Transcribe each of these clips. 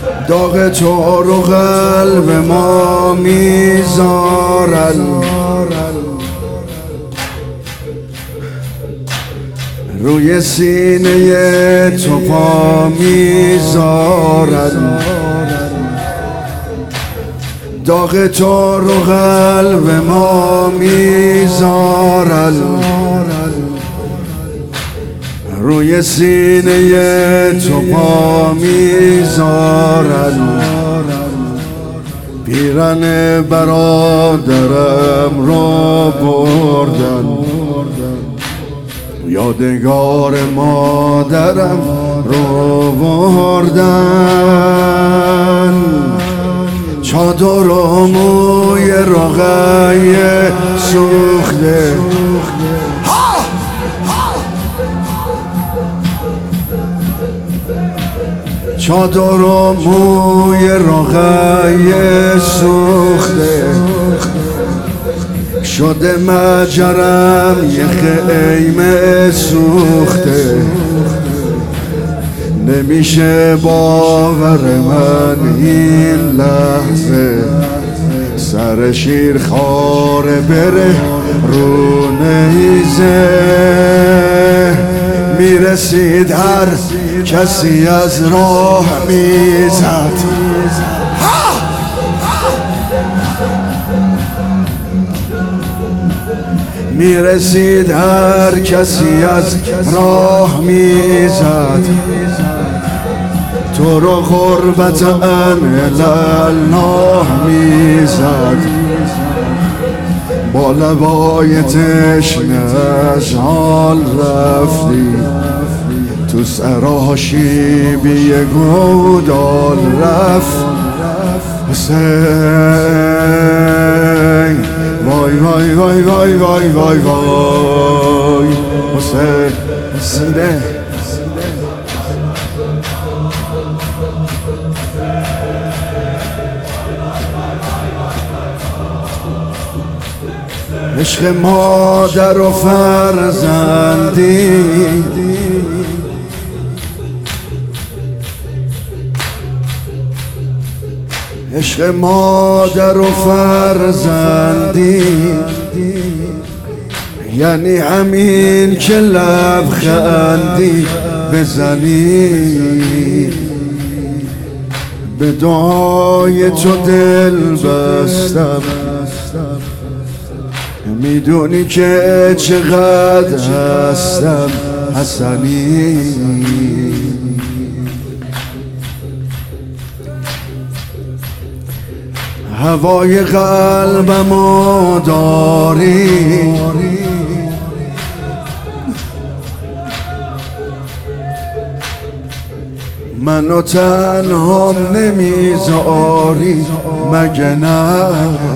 داغ تو رو قلب ما میذارن، روی سینه تو پا میذارن. داغ تو رو قلب ما میذارن، روی سینه تو پا میذارن. پیرن برادرم رو بردن، یادگار مادرم رو بردن. چادر و موی رقیه سوخته، چادر و موی رقیه سوخته، شده مجرم یه خیمه سوخته. نمیشه باور من این لحظه، سر شیر خاره بره رو نیزه. میرسید هر کسی از راه میزد، میرسید هر کسی از راه میزد. تو رو غربت الله میزد، با لبای تشنه از حال رفتی. تو سراشیبی گودال رفت حسین. وای وای وای وای وای وای وای حسین. سیده عشق مادر و فرزندی، عشق مادر و فرزندی، یعنی همین که لبخندی بزنی. به دعای تو دل بستم، میدونی که چقدر هستم حسنی. هوای قلبمو داری، منو تنها نمیذاری مگه نه؟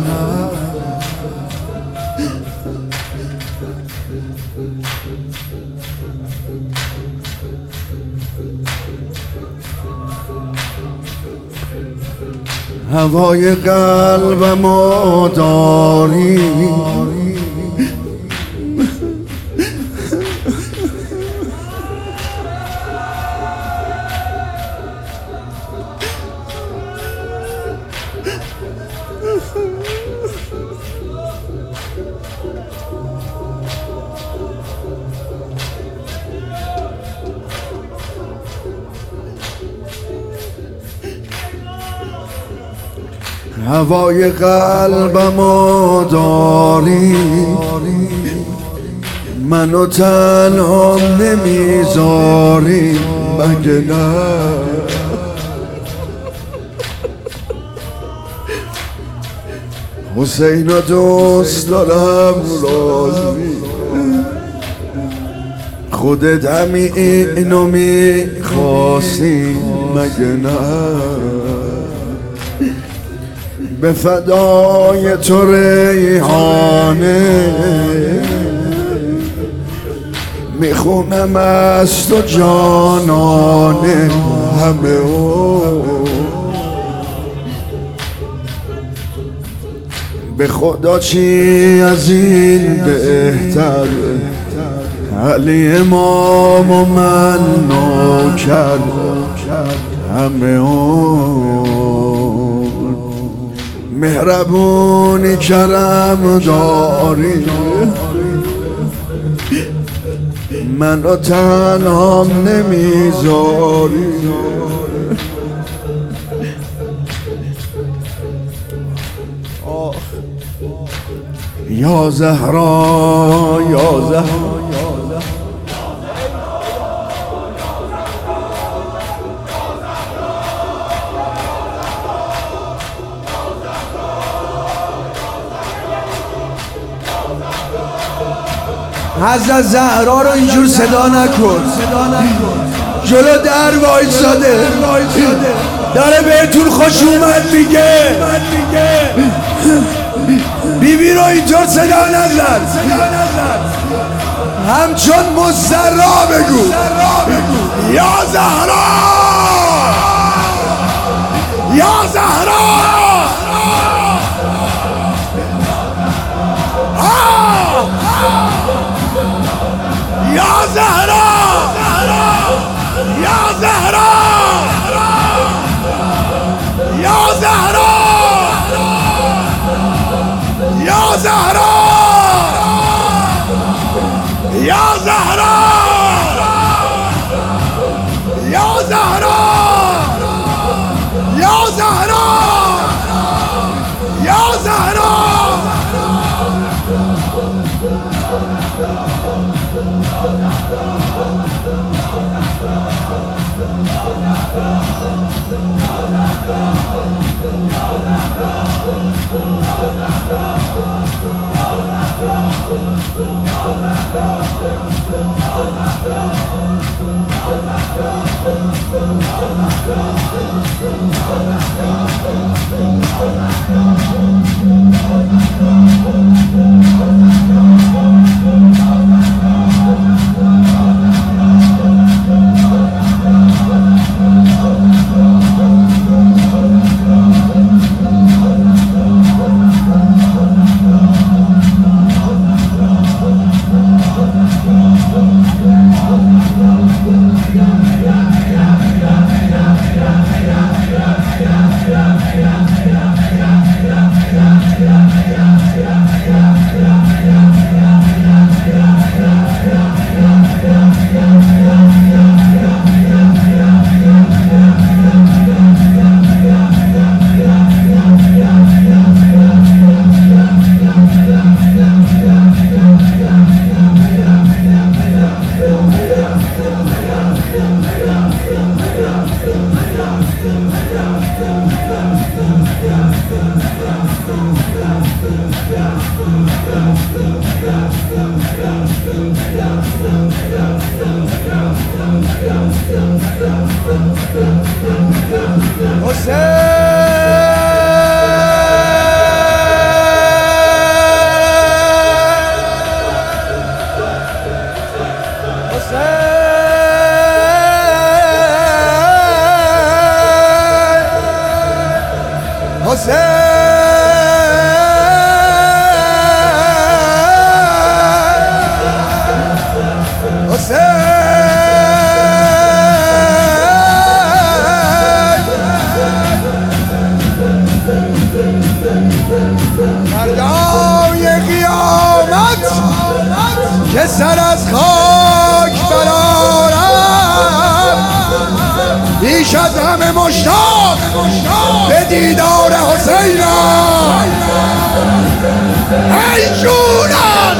هوای قلبمو داری، هوای قلبمو داری، منو تنها نمیذاری مگه نه؟ حسین دوست دارم راضی، خودت همی اینو میخواستی مگه نه؟ به فدای تو ریحانه میخونم از تو جانانه همه او. به خدا چی از این بهتر، علی امام و من نوکر. همه اون مهربونی کرم داری منو تنها نمیذاری یا زهرا یا زهرا حضرت زهرا رو اینجور صدا نکن، جلو در وایساده داره بهتون خوش اومد میگه. بیبی رو اینطور صدا نزن، همچون مصرا بگو یا زهرا یا زهرا یا زهرا یا زهرا یا زهرا یا زهرا یا زهرا یا زهرا یا زهرا یا زهرا فردای قیامت که سر از خاک برارم بیش از همه مشتاق به دیدار حسینم. ای جونم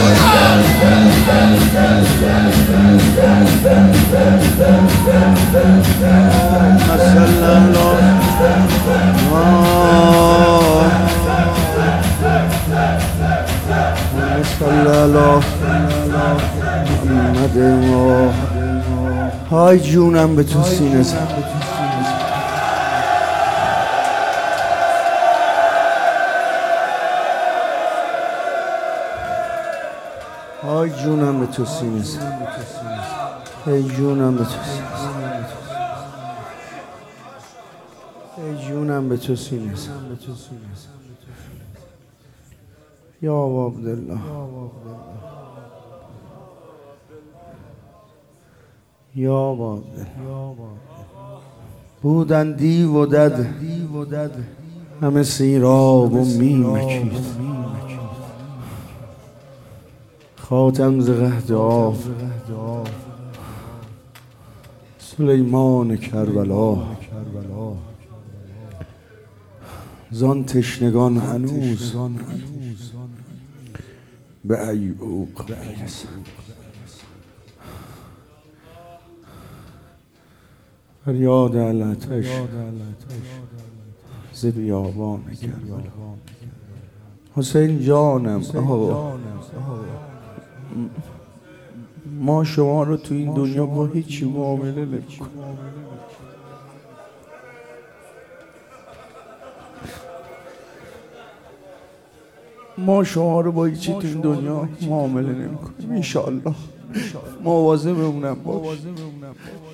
های جونم به تو سینه زن. های جونم به تو سینه زن. ای جونم به تو سینه زن. ای جونم به تو سینه زن. یا عبدالله یا عبدالله بودن دیو و دد همه سیراب و میمکید، خاتم ز قحط آب سلیمان کربلا، زان تشنگان هنوز به ایوب میرسند. فریاد علتش ز بیابان کربلا. حسین جانم، ما شما رو تو این دنیا با هیچی معامله نمی‌کنیم. ما شما رو با هیچی تو این دنیا معامله نمی‌کنیم. انشالله مواظب بمونم باش.